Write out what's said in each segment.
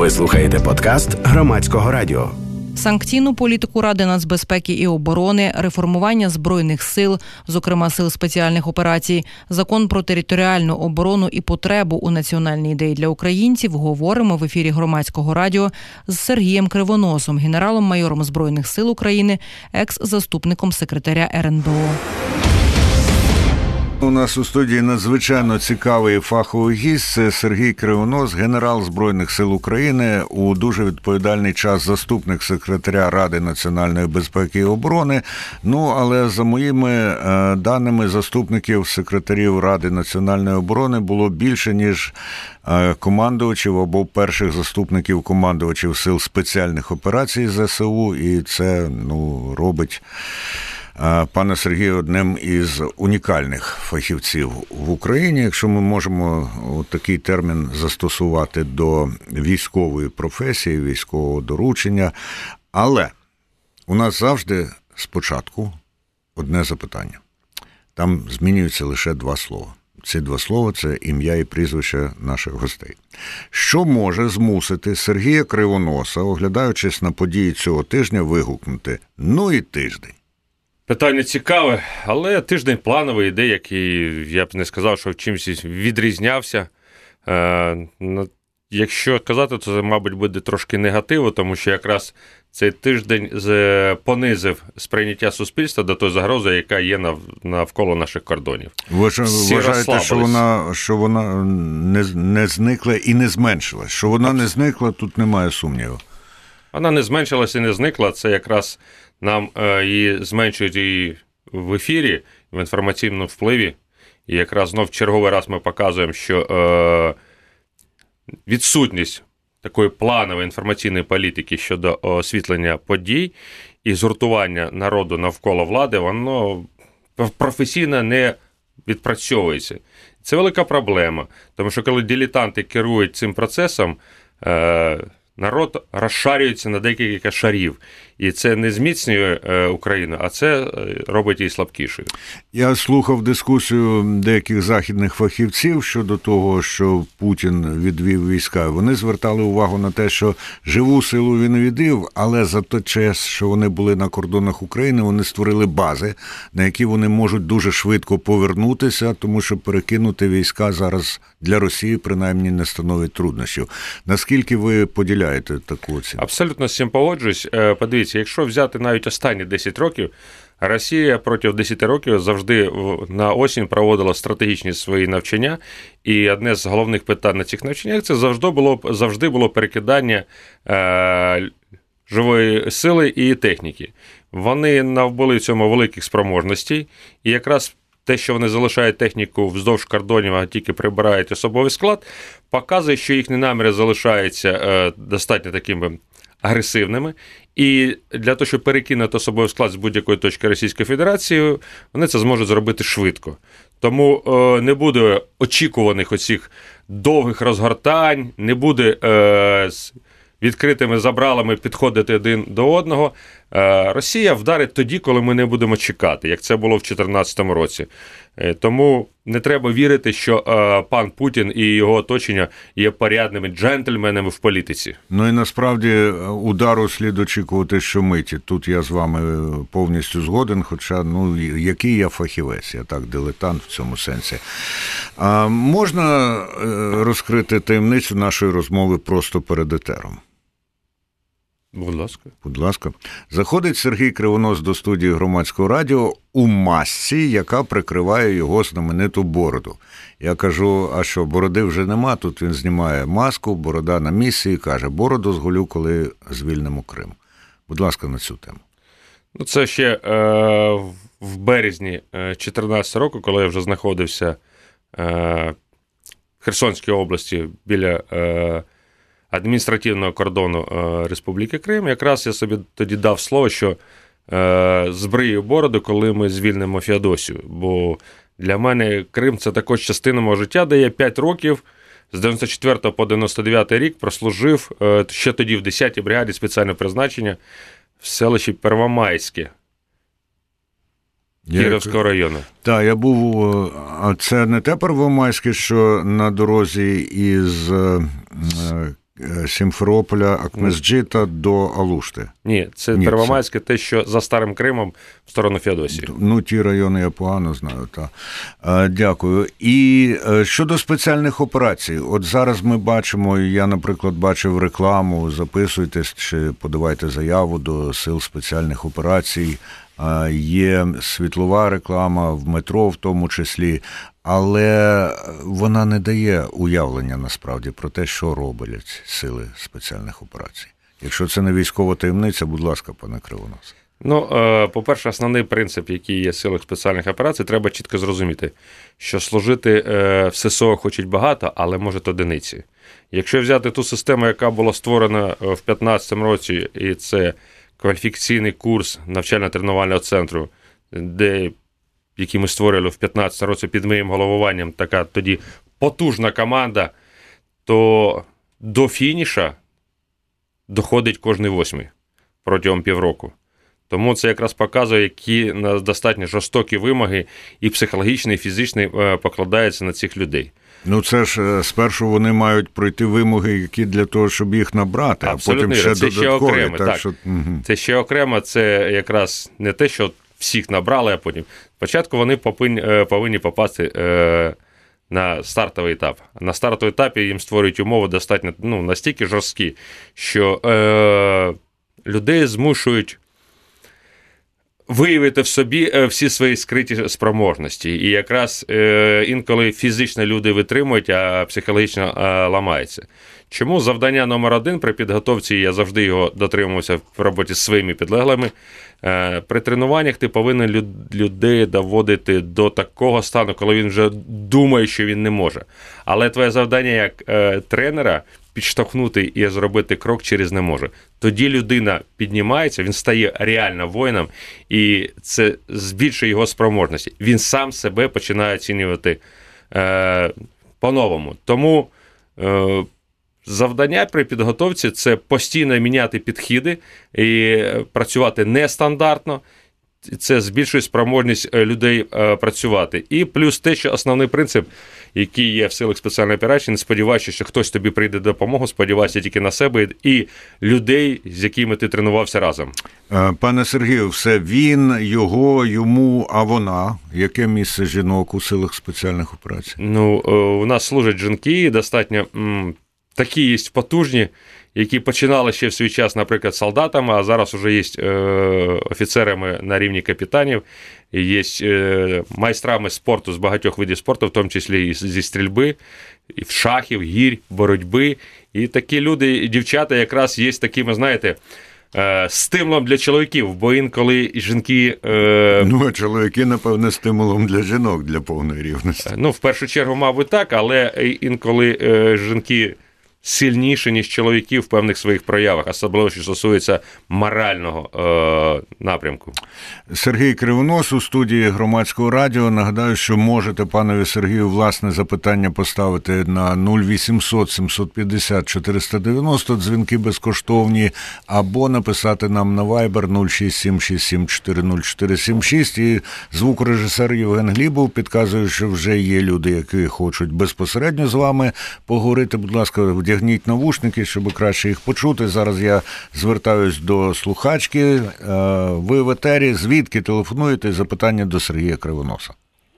Ви слухаєте подкаст Громадського радіо. Санкційну політику Ради нацбезпеки і оборони, реформування Збройних сил, зокрема Сил спеціальних операцій, Закон про територіальну оборону і потребу у національній ідеї для українців говоримо в ефірі Громадського радіо з Сергієм Кривоносом, генералом-майором Збройних сил України, екс-заступником секретаря РНБО. У нас у студії надзвичайно цікавий і фаховий гість – це Сергій Кривонос, генерал Збройних сил України, у дуже відповідальний час заступник секретаря Ради національної безпеки і оборони. Ну, але за моїми даними заступників секретарів Ради національної оборони було більше, ніж командувачів або перших заступників командувачів Сил спеціальних операцій ЗСУ, і це, робить пана Сергія одним із унікальних фахівців в Україні, якщо ми можемо такий термін застосувати до військової професії, військового доручення. Але у нас завжди спочатку одне запитання. Там змінюються лише два слова. Ці два слова – це ім'я і прізвище наших гостей. Що може змусити Сергія Кривоноса, оглядаючись на події цього тижня, вигукнути «Ну і тиждень»? Питання цікаве, але тиждень плановий, деякий, я б не сказав, що в чимось відрізнявся. Якщо казати, то це, мабуть, буде трошки негативу, тому що якраз цей тиждень понизив сприйняття суспільства до тої загрози, яка є навколо наших кордонів. Ви вважаєте, що вона не зникла і не зменшилась? Що вона не зникла, тут немає сумніву. Вона не зменшилась і не зникла, це якраз нам її зменшують і в ефірі, в інформаційному впливі. І якраз знов в черговий раз ми показуємо, що відсутність такої планової інформаційної політики щодо освітлення подій і згуртування народу навколо влади, воно професійно не відпрацьовується. Це велика проблема, тому що коли дилетанти керують цим процесом, народ розшарюється на декілька шарів. І це не зміцнює Україну, а це робить її слабкішою. Я слухав дискусію деяких західних фахівців щодо того, що Путін відвів війська. Вони звертали увагу на те, що живу силу він відвів, але за той час, що вони були на кордонах України, вони створили бази, на які вони можуть дуже швидко повернутися, тому що перекинути війська зараз для Росії принаймні не становить труднощів. Наскільки ви поділяєте таку оцінку? Абсолютно з цим погоджуюсь. Подивіться, якщо взяти навіть останні 10 років, Росія протягом 10 років завжди на осінь проводила стратегічні свої навчання, і одне з головних питань на цих навчаннях – це завжди було перекидання живої сили і техніки. Вони набули в цьому великих спроможностей, і якраз те, що вони залишають техніку вздовж кордонів, а тільки прибирають особовий склад, показує, що їхні наміри залишаються достатньо такими агресивними, і для того, щоб перекинути особовий склад з будь-якої точки Російської Федерації, вони це зможуть зробити швидко. Тому не буде очікуваних оцих довгих розгортань, не буде з відкритими забралами підходити один до одного. Росія вдарить тоді, коли ми не будемо чекати, як це було в 2014 році. Тому не треба вірити, що пан Путін і його оточення є порядними джентльменами в політиці. Ну і насправді удару слід очікувати щомиті. Тут я з вами повністю згоден, хоча, який я фахівець, я так дилетант в цьому сенсі. Можна розкрити таємницю нашої розмови просто перед етером? Будь ласка. Будь ласка. Заходить Сергій Кривонос до студії Громадського радіо у масці, яка прикриває його знамениту бороду. Я кажу, а що, бороди вже нема? Тут він знімає маску, борода на місці і каже, бороду зголю, коли звільнимо Крим. Будь ласка, на цю тему. Це ще в березні 2014 року, коли я вже знаходився в Херсонській області біля адміністративного кордону Республіки Крим, якраз я собі тоді дав слово, що збрию бороду, коли ми звільнимо Феодосію. Бо для мене Крим – це також частина мого життя, де я 5 років, з 94 по 99 рік прослужив ще тоді в 10-й бригаді спеціального призначення в селищі Первомайське Кіровського району. Так, я був, а це не те Первомайське, що на дорозі із Сімферополя, Акмезджита до Алушти. Ні, це Первомайське, те, що за Старим Кримом в сторону Феодосії. Ну, ті райони я погано знаю, так. Дякую. І щодо спеціальних операцій. От зараз ми бачимо, я, наприклад, бачив рекламу, записуйтесь чи подавайте заяву до сил спеціальних операцій. Є світлова реклама в метро в тому числі, але вона не дає уявлення насправді про те, що роблять сили спеціальних операцій. Якщо це не військова таємниця, будь ласка, пане Кривонос. Ну, по-перше, основний принцип, який є в силах спеціальних операцій, треба чітко зрозуміти, що служити в ССО хочуть багато, але можуть одиниці. Якщо взяти ту систему, яка була створена в 2015 році, і це кваліфікаційний курс навчально-тренувального центру, який ми створили в 2015 році під моїм головуванням, така тоді потужна команда, то до фініша доходить кожний 8 протягом півроку. Тому це якраз показує, які достатньо жорстокі вимоги і психологічні, і фізичні покладаються на цих людей. Ну, це ж спершу вони мають пройти вимоги, які для того, щоб їх набрати, абсолютно, а потім ще це додаткові. Ще окремо, так. Що... Це ще окремо, це якраз не те, що всіх набрали, а потім. Спочатку вони повинні попасти на стартовий етап. На стартовий етапі їм створюють умови достатньо настільки жорсткі, що людей змушують виявити в собі всі свої скриті спроможності. І якраз інколи фізично люди витримують, а психологічно ламаються. Чому завдання номер 1 при підготовці, я завжди його дотримувався в роботі з своїми підлеглими, при тренуваннях ти повинен людей доводити до такого стану, коли він вже думає, що він не може. Але твоє завдання як тренера підштовхнути і зробити крок через не може. Тоді людина піднімається, він стає реально воїном, і це збільшує його спроможності. Він сам себе починає оцінювати по-новому. Тому завдання при підготовці – це постійно міняти підходи і працювати нестандартно. Це збільшує спроможність людей працювати. І плюс те, що основний принцип, який є в силах спеціальної операції, не сподіваючись, що хтось тобі прийде допомогу, сподівайся тільки на себе і людей, з якими ти тренувався разом. Пане Сергію, все він, його, йому, а вона? Яке місце жінок у силах спеціальних операцій? Ну, у нас служать жінки, достатньо такі є потужні, які починали ще в свій час, наприклад, солдатами, а зараз вже є офіцерами на рівні капітанів, є майстрами спорту з багатьох видів спорту, в тому числі і зі стрільби, і в шахів, гірь, боротьби. І такі люди, і дівчата якраз є такими, знаєте, стимулом для чоловіків, бо інколи жінки... Ну, а чоловіки, напевне, стимулом для жінок, для повної рівності. Ну, в першу чергу, мабуть, так, але інколи жінки сильніші, ніж чоловіки в певних своїх проявах, особливо, що стосується морального напрямку. Сергій Кривонос у студії Громадського радіо. Нагадаю, що можете панові Сергію власне запитання поставити на 0800 750 490, дзвінки безкоштовні, або написати нам на Viber 06767 40476. І звукорежисер Євген Глібов підказує, що вже є люди, які хочуть безпосередньо з вами поговорити. Будь ласка, вдягніть навушники, щоб краще їх почути. Зараз я звертаюсь до слухачки. Ви в етері. Звідки телефонуєте? Запитання до Сергія Кривоноса.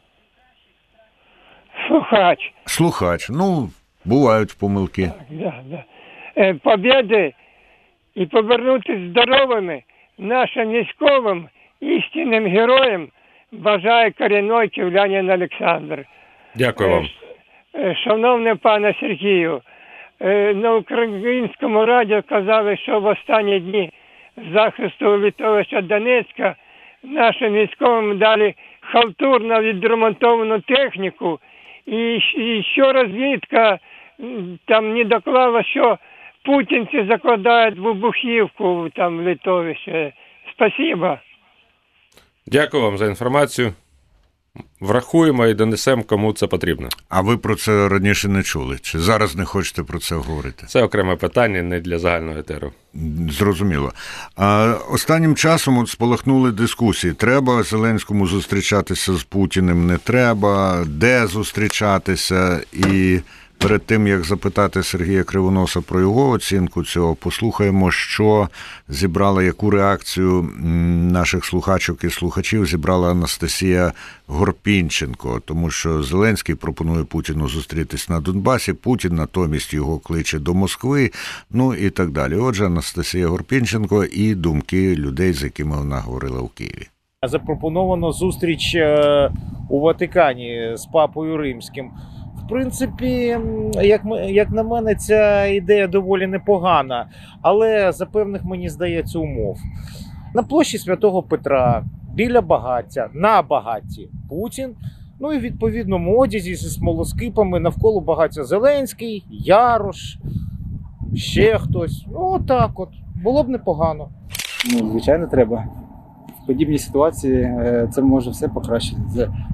Слухач. Ну, бувають помилки. Да. Побєди і повернутися здоровими нашим військовим істинним героям бажає корінний київлянин Олександр. Дякую вам. Шановний пане Сергію, на українському радіо казали, що в останні дні захисту литовища Донецька нашим військовим дали халтурно відремонтовану техніку, і що розвідка там не доклала, що путінці закладають вибухівку там в литовище. Спасибо. Дякую вам за інформацію. Врахуємо і донесемо, кому це потрібно. А ви про це раніше не чули? Чи зараз не хочете про це говорити? Це окреме питання, не для загального етеру. Зрозуміло. Останнім часом спалахнули дискусії. Треба Зеленському зустрічатися з Путіним, не треба, де зустрічатися. І Перед тим, як запитати Сергія Кривоноса про його оцінку цього, послухаємо, що зібрала, яку реакцію наших слухачок і слухачів зібрала Анастасія Горпінченко, тому що Зеленський пропонує Путіну зустрітись на Донбасі, Путін натомість його кличе до Москви, ну і так далі. Отже, Анастасія Горпінченко і думки людей, з якими вона говорила у Києві. Запропоновано зустріч у Ватикані з Папою Римським. В принципі, як на мене, ця ідея доволі непогана, але за певних, мені здається, умов. На площі Святого Петра, біля багаття, на багатті Путін, ну і в відповідному одязі зі смолоскипами, навколо багаття Зеленський, Ярош, ще хтось. Ну, отак от. Було б непогано. Ну, звичайно, треба. В подібній ситуації це може все покращити.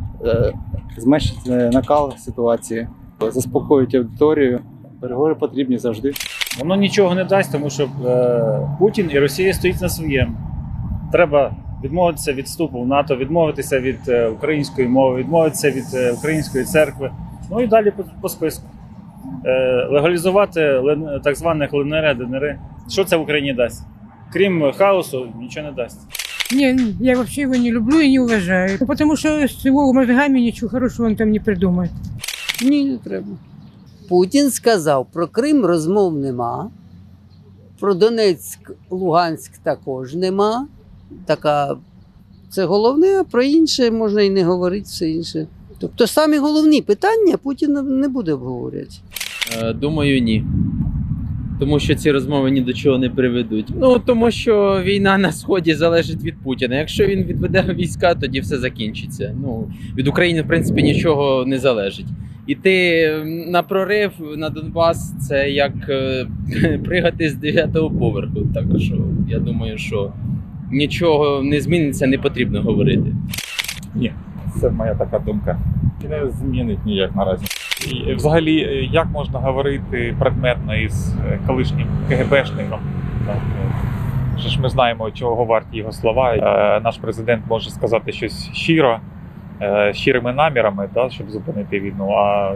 Зменшити накал ситуації, заспокоїти аудиторію. Переговори потрібні завжди. Воно нічого не дасть, тому що Путін і Росія стоїть на своєму. Треба відмовитися від вступу в НАТО, відмовитися від української мови, відмовитися від української церкви. Ну і далі по списку. Легалізувати так званих ЛНР, ДНР. Що це в Україні дасть? Крім хаосу, нічого не дасть. Не, я вообще его не люблю и не уважаю. Потому что с его мозгами ничего хорошего он там не придумает. Ні, не треба. Путін сказав, про Крим розмов нема, про Донецьк, Луганськ також нема. Це головне, а про інше можна і не говорити, все інше. Тобто самі головні питання Путін не буде обговорювати. Думаю, ні. Тому що ці розмови ні до чого не приведуть. Ну, тому що війна на Сході залежить від Путіна. Якщо він відведе війська, тоді все закінчиться. Ну, від України, в принципі, нічого не залежить. Іти на прорив на Донбас – це як пригати з 9-го поверху. Так що я думаю, що нічого не зміниться, не потрібно говорити. Ні, це моя така думка. І не змінить ніяк наразі. І взагалі, як можна говорити предметно із колишнім КГБшником? Що ж ми знаємо, чого варті його слова. Наш президент може сказати щось щиро, щирими намірами, да, щоб зупинити війну. А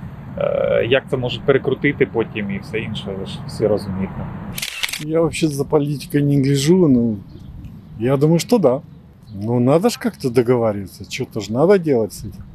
як це можуть перекрутити потім і все інше, ви ж всі розумієте. Я взагалі за політикою не гляжу, ну, я думаю, що да. Ну, надо ж як-то договариваться, что-то ж надо делать с этим.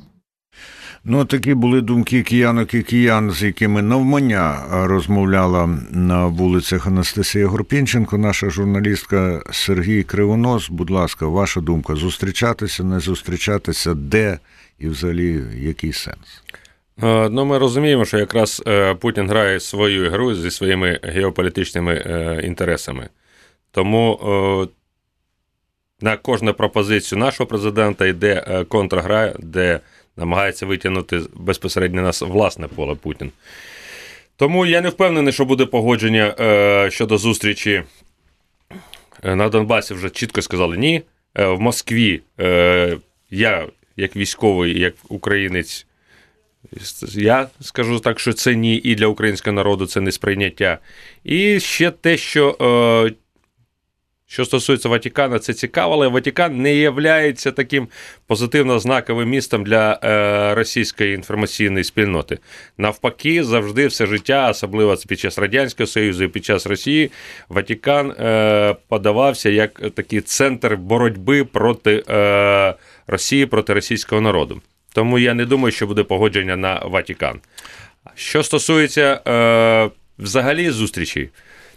Ну, такі були думки киянок і киян, з якими навмання розмовляла на вулицях Анастасія Горпінченко, наша журналістка. Сергій Кривонос, будь ласка, ваша думка, зустрічатися, не зустрічатися, де і взагалі який сенс? Ну, ми розуміємо, що якраз Путін грає свою ігру зі своїми геополітичними інтересами. Тому на кожну пропозицію нашого президента йде контргра, де намагається витягнути безпосередньо на власне поле Путін. Тому я не впевнений, що буде погодження щодо зустрічі на Донбасі. Вже чітко сказали ні. В Москві я, як військовий, як українець, я скажу так, що це ні, і для українського народу це не сприйняття. І ще те, що стосується Ватикана, це цікаво, але Ватикан не є таким позитивно-знаковим містом для російської інформаційної спільноти. Навпаки, завжди все життя, особливо під час Радянського Союзу і під час Росії, Ватикан подавався як такий центр боротьби проти Росії, проти російського народу. Тому я не думаю, що буде погодження на Ватикан. Що стосується взагалі зустрічей,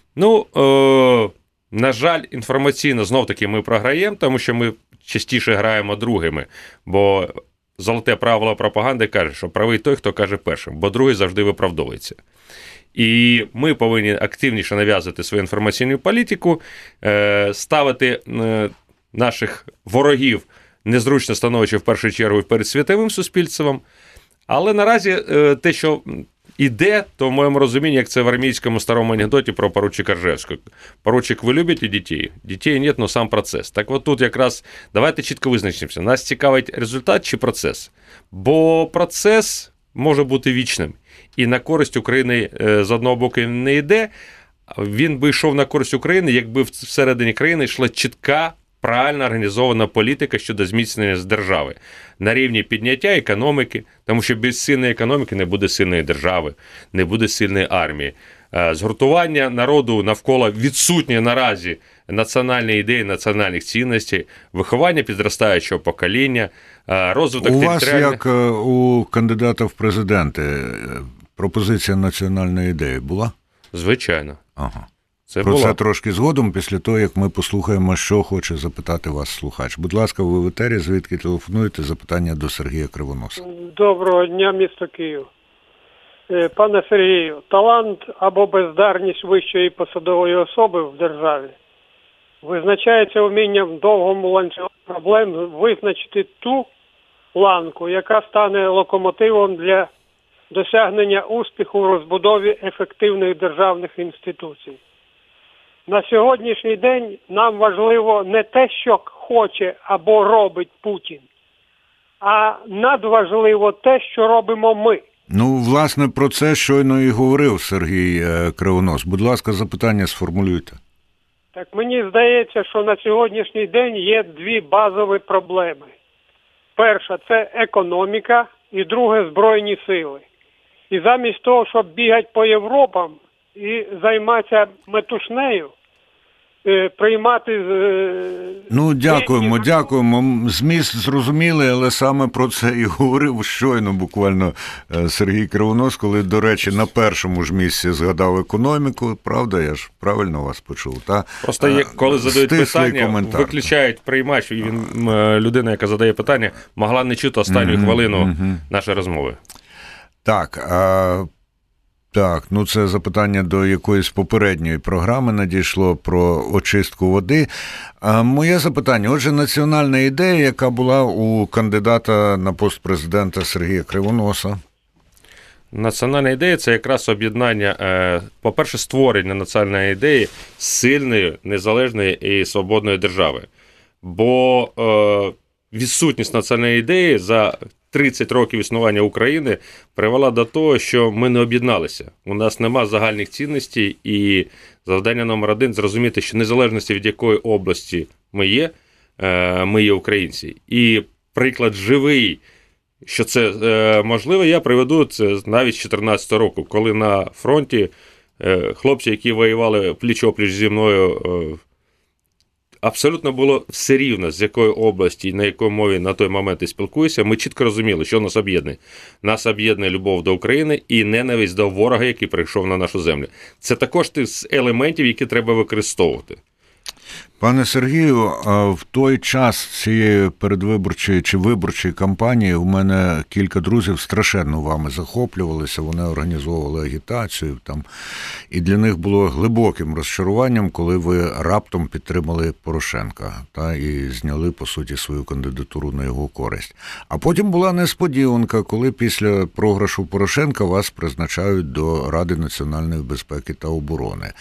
на жаль, інформаційно знов-таки ми програємо, тому що ми частіше граємо другими, бо золоте правило пропаганди каже, що правий той, хто каже першим, бо другий завжди виправдовується. І ми повинні активніше нав'язувати свою інформаційну політику, ставити наших ворогів незручне становище в першу чергу перед світовим суспільством. Але наразі те, що іде, то в моєму розумінні, як це в армійському старому анекдоті про поручика Ржевського. Поручик, ви любите дітей? Дітей нет, но сам процес. Так от тут якраз давайте чітко визначимося. Нас цікавить результат чи процес? Бо процес може бути вічним. І на користь України з одного боку не йде. Він би йшов на користь України, якби всередині країни йшла чітка правильно організована політика щодо зміцнення держави на рівні підняття економіки, тому що без сильної економіки не буде сильної держави, не буде сильної армії. Згуртування народу навколо відсутньої наразі національної ідеї, національних цінностей, виховання підростаючого покоління, розвиток територіальних... У вас, як у кандидата в президенти, пропозиція національної ідеї була? Звичайно. Ага. Про це трошки згодом, після того, як ми послухаємо, що хоче запитати вас слухач. Будь ласка, ви в етері, звідки телефонуєте, запитання до Сергія Кривоноса. Доброго дня, місто Київ. Пане Сергію, талант або бездарність вищої посадової особи в державі визначається вмінням в довгому ланцюгу проблем визначити ту ланку, яка стане локомотивом для досягнення успіху в розбудові ефективних державних інституцій. На сьогоднішній день нам важливо не те, що хоче або робить Путін, а надважливо те, що робимо ми. Ну, власне, про це щойно і говорив Сергій Кривонос. Будь ласка, запитання сформулюйте. Так мені здається, що на сьогоднішній день є дві базові проблеми. Перша – це економіка, і друге – збройні сили. І замість того, щоб бігати по Європам і займатися метушнею, приймати... Ну, дякуємо. Зміст зрозумілий, але саме про це і говорив щойно буквально Сергій Кривонос, коли, до речі, на першому ж місці згадав економіку. Правда, я ж правильно вас почув? Та? Просто коли задають питання, коментар. Виключають приймач, і людина, яка задає питання, могла не чути останню хвилину нашої розмови. Так, ну це запитання до якоїсь попередньої програми надійшло про очистку води. Моє запитання, отже, національна ідея, яка була у кандидата на пост президента Сергія Кривоноса? Національна ідея – це якраз об'єднання, по-перше, створення національної ідеї сильної, незалежної і свободної держави. Бо відсутність національної ідеї за 30 років існування України привела до того, що ми не об'єдналися. У нас нема загальних цінностей, і завдання номер один – зрозуміти, що незалежності від якої області ми є українці. І приклад живий, що це можливо, я приведу це навіть з 2014 року, коли на фронті хлопці, які воювали пліч-опліч зі мною, абсолютно було все рівно, з якої області і на якій мові на той момент ти спілкуєшся, ми чітко розуміли, що нас об'єднує. Нас об'єднує любов до України і ненависть до ворога, який прийшов на нашу землю. Це також тих елементів, які треба використовувати. Пане Сергію, в той час цієї передвиборчої чи виборчої кампанії у мене кілька друзів страшенно вами захоплювалися, вони організовували агітацію там, і для них було глибоким розчаруванням, коли ви раптом підтримали Порошенка і зняли, по суті, свою кандидатуру на його користь. А потім була несподіванка, коли після програшу Порошенка вас призначають до Ради національної безпеки та оборони.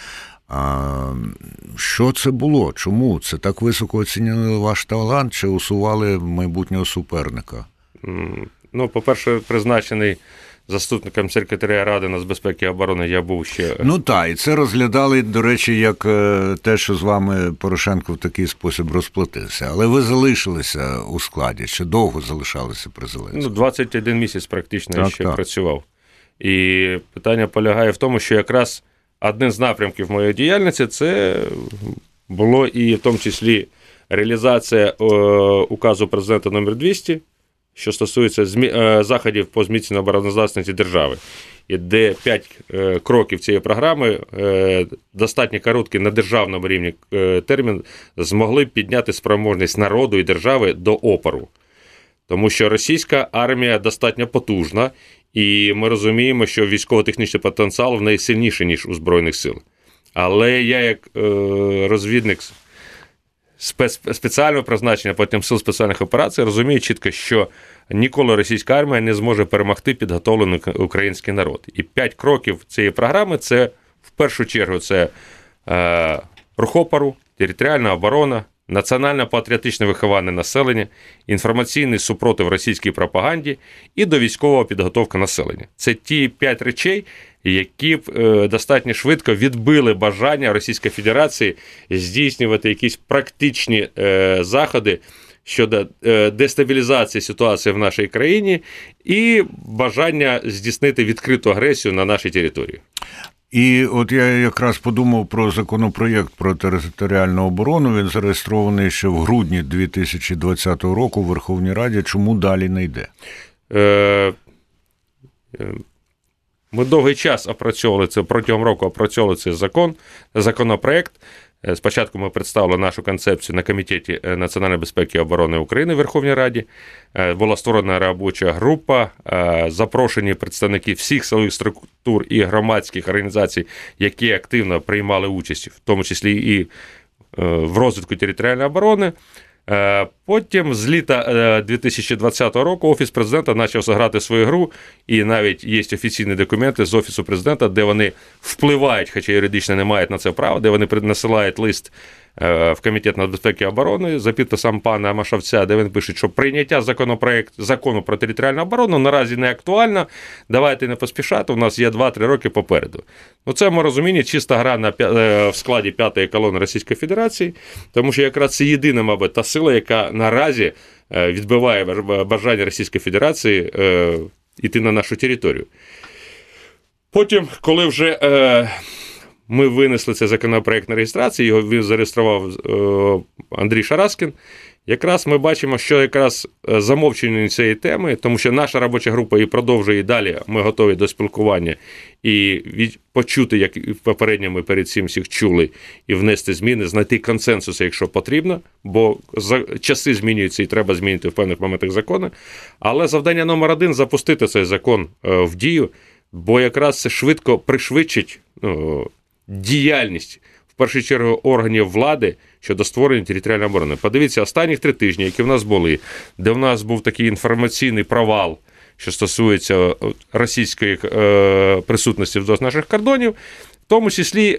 Що це було? Чому? Це так високо оцінили ваш талант чи усували майбутнього суперника? Ну, по-перше, призначений заступником секретаря Ради нацбезпеки і оборони я був ще... Ну так, і це розглядали, до речі, як те, що з вами Порошенко в такий спосіб розплатився. Але ви залишилися у складі, чи довго залишалися при Зеленському? 21 місяць практично ще працював. І питання полягає в тому, що якраз одним з напрямків моєї діяльності це було і в тому числі реалізація указу президента номер 200, що стосується заходів по зміцненню обороноздатності держави. І де 5 кроків цієї програми, достатньо короткий на державному рівні термін, змогли підняти спроможність народу і держави до опору. Тому що російська армія достатньо потужна, і ми розуміємо, що військово-технічний потенціал в неї сильніший, ніж у Збройних сил. Але я, як розвідник спеціального призначення, потім сил спеціальних операцій, розумію чітко, що ніколи російська армія не зможе перемогти підготовлений український народ. І 5 кроків цієї програми – це, в першу чергу, це рух опору, територіальна оборона, національно-патріотичне виховання населення, інформаційний супротив російській пропаганді і довійськова підготовка населення. Це ті 5 речей, які б достатньо швидко відбили бажання Російської Федерації здійснювати якісь практичні заходи щодо дестабілізації ситуації в нашій країні і бажання здійснити відкриту агресію на нашій території. І от я якраз подумав про законопроєкт про територіальну оборону. Він зареєстрований ще в грудні 2020 року в Верховній Раді. Чому далі не йде? Ми довгий час опрацьовували це, протягом року опрацьовували цей законопроєкт. Спочатку ми представили нашу концепцію на Комітеті національної безпеки і оборони України в Верховній Раді. Була створена робоча група, запрошені представники всіх силових структур і громадських організацій, які активно приймали участь, в тому числі і в розвитку територіальної оборони. Потім з літа 2020 року Офіс Президента почав грати свою гру, і навіть є офіційні документи з Офісу Президента, де вони впливають, хоча юридично не мають на це права, де вони насилають лист в Комітет нацбезпеки і оборони за підписом пана Машавця, де він пише, що прийняття закону про територіальну оборону наразі не актуально, давайте не поспішати, у нас є 2-3 роки попереду. Ну, це, в моєму розумінні, чиста гра в складі 5-ї колони Російської Федерації, тому що якраз це єдина, мабуть, та сила, яка наразі відбиває бажання Російської Федерації йти на нашу територію. Потім, коли вже ми винесли цей законопроект на реєстрацію, його зареєстрував Андрій Шараскін, якраз ми бачимо, що якраз замовчення цієї теми, тому що наша робоча група і продовжує і далі, ми готові до спілкування і почути, як і попередньо ми перед цим всіх чули, і внести зміни, знайти консенсус, якщо потрібно, бо часи змінюються і треба змінити в певних моментах закони. Але завдання номер 1 – запустити цей закон в дію, бо якраз це швидко пришвидшить діяльність, в першу чергу, органів влади щодо створення територіальної оборони. Подивіться, останніх 3 тижні, які в нас були, де в нас був такий інформаційний провал, що стосується російської присутності вздовж наших кордонів, в тому числі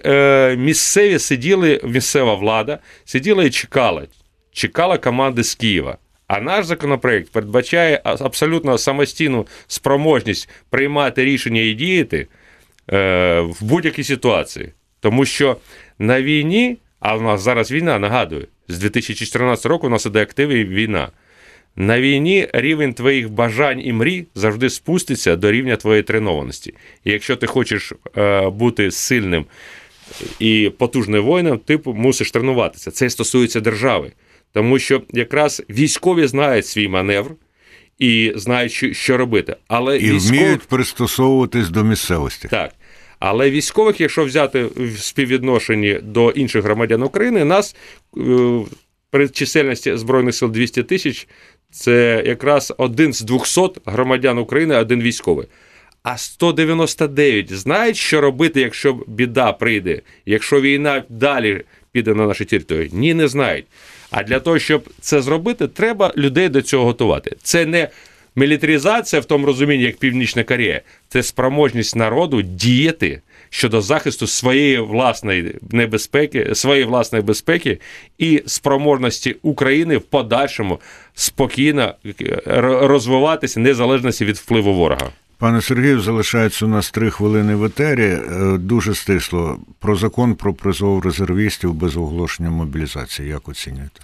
місцева влада сиділа і чекала команди з Києва. А наш законопроект передбачає абсолютно самостійну спроможність приймати рішення і діяти в будь-якій ситуації. Тому що на війні, а в нас зараз війна, нагадую, з 2014 року у нас іде активна війна. На війні рівень твоїх бажань і мрій завжди спуститься до рівня твоєї тренованості. І якщо ти хочеш бути сильним і потужним воїном, ти мусиш тренуватися. Це стосується держави. Тому що якраз військові знають свій маневр і знають, що робити. Але і вміють пристосовуватись до місцевості. Так. Але військових, якщо взяти в співвідношенні до інших громадян України, нас при чисельності Збройних сил 200 тисяч, це якраз 1 з 200 громадян України, 1 військовий. А 199 знають, що робити, якщо біда прийде, якщо війна далі піде на наші території? Ні, не знають. А для того, щоб це зробити, треба людей до цього готувати. Це не мілітаризація в тому розумінні, як Північна Корея. Це спроможність народу діяти щодо захисту своєї власної безпеки і спроможності України в подальшому спокійно розвиватися незалежності від впливу ворога. Пане Сергію, залишається у нас 3 хвилини в етері. Дуже стисло. Про закон про призов резервістів без оголошення мобілізації. Як оцінюєте?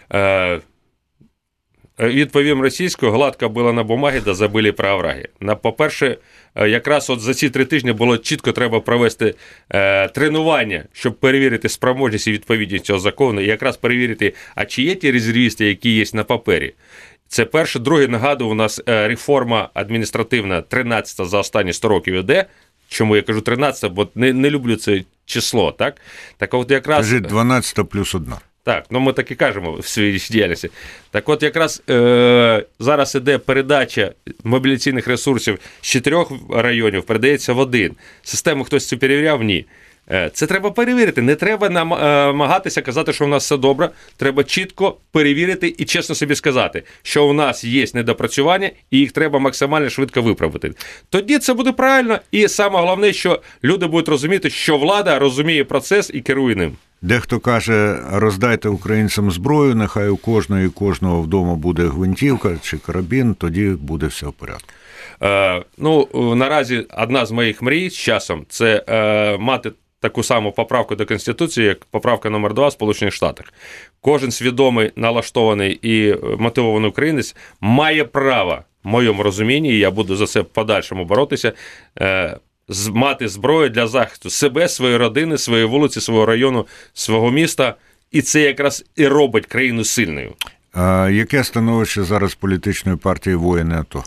Відповім російською, гладко було на бумагі, да забили про овраги. По-перше, якраз от за ці 3 тижні було чітко треба провести тренування, щоб перевірити спроможність і відповідність цього закону, і якраз перевірити, а чи є ті резервісти, які є на папері. Це перше. Друге, нагадую, у нас реформа адміністративна 13-та за останні 100 років іде. Чому я кажу 13-та, бо не люблю це число, так? Так от якраз... Кажіть 12-та плюс 1. Так, ми так і кажемо в своїй діяльності. Так от якраз зараз іде передача мобілізаційних ресурсів з 4 районів, передається в 1. Систему хтось це перевіряв? Ні. Це треба перевірити. Не треба намагатися казати, що у нас все добре. Треба чітко перевірити і чесно собі сказати, що у нас є недопрацювання і їх треба максимально швидко виправити. Тоді це буде правильно. І саме головне, що люди будуть розуміти, що влада розуміє процес і керує ним. Дехто каже, роздайте українцям зброю, нехай у кожного вдома буде гвинтівка чи карабін, тоді буде все в порядку. Наразі одна з моїх мрій з часом – це мати таку саму поправку до Конституції, як поправка номер 2 в Сполучених Штатах. Кожен свідомий, налаштований і мотивований українець має право, в моєму розумінні, і я буду за це в подальшому боротися, мати зброю для захисту себе, своєї родини, своєї вулиці, свого району, свого міста. І це якраз і робить країну сильною. Яке становище зараз політичної партії «Воїни АТО»?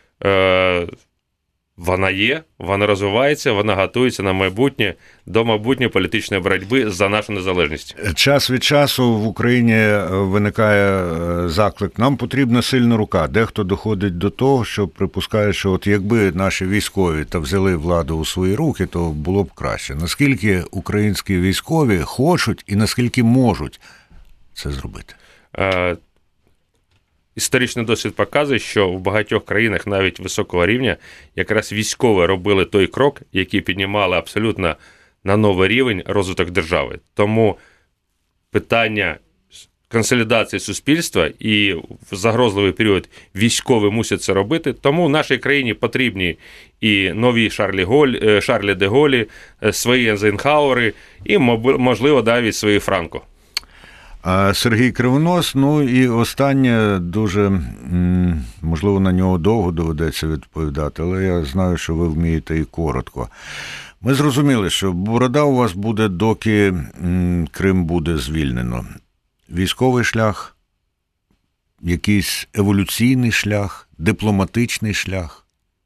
Вона є, вона розвивається, вона готується на майбутнє, до майбутньої політичної боротьби за нашу незалежність. Час від часу в Україні виникає заклик, нам потрібна сильна рука. Дехто доходить до того, що припускає, що от якби наші військові та взяли владу у свої руки, то було б краще. Наскільки українські військові хочуть і наскільки можуть це зробити? Історичний досвід показує, що в багатьох країнах, навіть високого рівня, якраз військові робили той крок, який піднімали абсолютно на новий рівень розвиток держави. Тому питання консолідації суспільства і в загрозливий період військові мусять це робити. Тому в нашій країні потрібні і нові Шарлі де Голлі, свої Ейзенхауери і, можливо, навіть свої Франко. Сергій Кривонос, і останнє, дуже, можливо, на нього довго доведеться відповідати, але я знаю, що ви вмієте і коротко. Ми зрозуміли, що борода у вас буде, доки Крим буде звільнено. Військовий шлях, якийсь еволюційний шлях, дипломатичний шлях?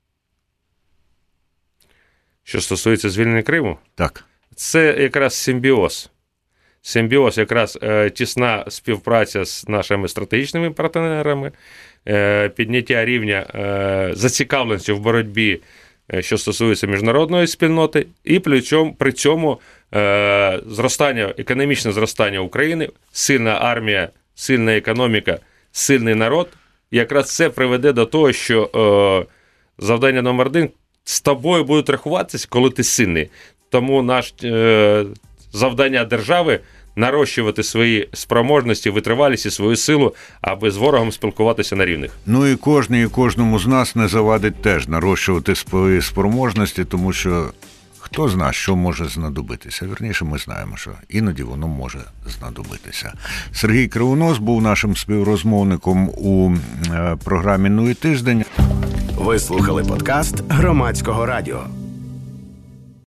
Що стосується звільнення Криму? Так. Це якраз симбіоз. Симбіоз, якраз тісна співпраця з нашими стратегічними партнерами, підняття рівня зацікавленості в боротьбі, що стосується міжнародної спільноти, і при цьому економічне зростання України, сильна армія, сильна економіка, сильний народ. І якраз це приведе до того, що завдання номер 1 – з тобою будуть рахуватися, коли ти сильний. Тому наш завдання держави – нарощувати свої спроможності, витривалість і свою силу, аби з ворогом спілкуватися на рівних. І кожному з нас не завадить теж нарощувати свої спроможності, тому що хто знає, що може знадобитися. Вірніше, ми знаємо, що іноді воно може знадобитися. Сергій Кривонос був нашим співрозмовником у програмі «Ну і тиждень». Ви слухали подкаст Громадського радіо.